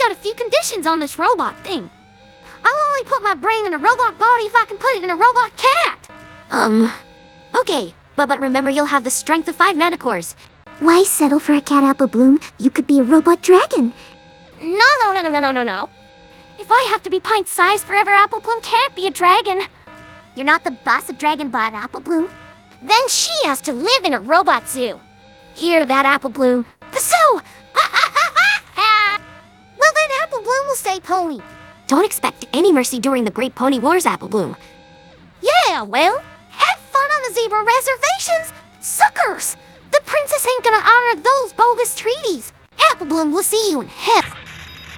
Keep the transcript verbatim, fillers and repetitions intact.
got a few conditions on this robot thing. I'll only put my brain in a robot body if I can put it in a robot cat. Um, okay, but, but remember you'll have the strength of five manticores. Why settle for a cat, Apple Bloom? You could be a robot dragon. No, no, no, no, no, no, no, no. If I have to be pint-sized forever, Apple Bloom can't be a dragon. You're not the boss of Dragonbot, Apple Bloom. Then she has to live in a robot zoo. Hear that, Apple Bloom? The zoo! Well then, Apple Bloom will stay pony. Don't expect any mercy during the Great Pony Wars, Apple Bloom. Yeah, well, have fun on the zebra reservations, suckers! The princess ain't gonna honor those bogus treaties. Apple Bloom will see you in hell.